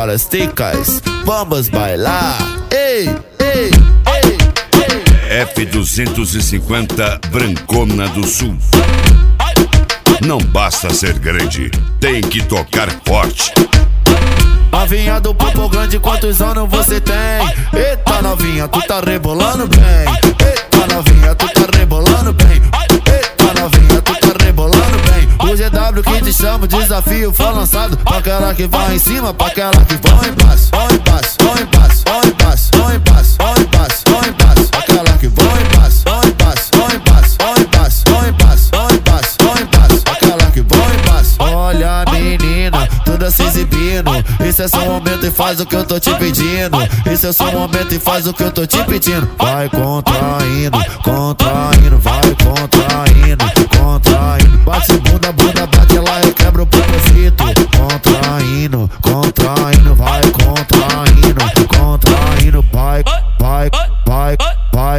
para as ticas, vamos bailar. Ei, ei, ei, ei. F250 Brancona do Sul. Não basta ser grande, tem que tocar forte. Novinha do popo grande, quantos anos você tem? Eita novinha, tu tá rebolando bem. Eita novinha, tu tá rebolando bem. Eita novinha, tu tá rebolando bem. O GW que te chama, o desafio foi lançado pra aquela que vai em cima, pra aquela que vai em passo. Vai em passo, vai em passo, vai em passo, vai em passo, vai em passo, vai em passo. Aquela que vai em passo, vai em passo, vai em passo, vai em passo, vai em passo, vai em passo, vai em passo. Aquela que vai em passo. Olha menina, toda se exibindo. Esse é seu momento e faz o que eu tô te pedindo. Esse é seu momento e faz o que eu tô te pedindo. Vai contraindo, contraindo, vai contraindo, contraindo. Bate bunda, bunda, bate lá e quebra o propósito. Contraindo, contraindo, vai contraindo, contraindo, vai, vai, vai, vai.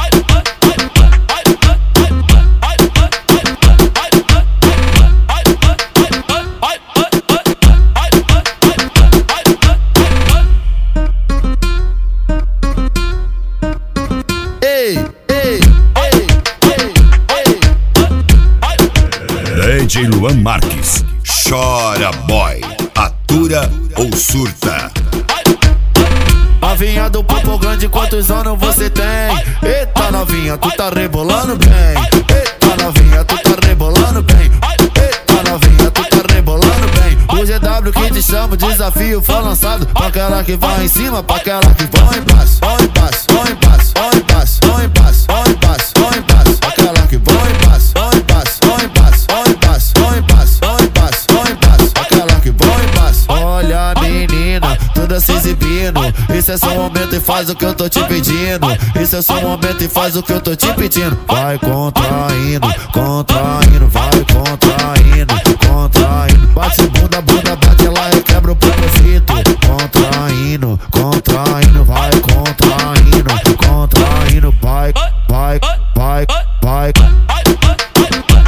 DJ Luan Marques, chora boy, atura ou surta. Novinha do popo grande, quantos anos você tem? Eita novinha, tu tá rebolando bem. Eita novinha, tu tá rebolando bem. Eita novinha, tu tá rebolando bem. O GW que te chama, o desafio foi lançado pra aquela que vai em cima, pra aquela que vai em passo. Vai em passo, vai em passo, vai em passo, vai em passo, vai em passo, vai em passo. Aquela que vai em passo, vai em passo, vai em passo, vai em passo, vai em passo, vai em passo, vai em passo. Aquela que vai em passo. Olha menina, toda se exibindo. Esse é seu momento e faz o que eu tô te pedindo. Esse é seu momento e faz o que eu tô te pedindo. Vai contraindo, contraindo, vai contraindo, contraindo. Bate bunda, bunda, bate lá e quebra o propósito. Contraindo, contraindo, vai contraindo, contraindo, vai, vai, vai, vai.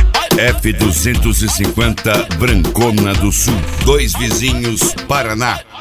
F250 Brancona do Sul. Dois Vizinhos, Paraná.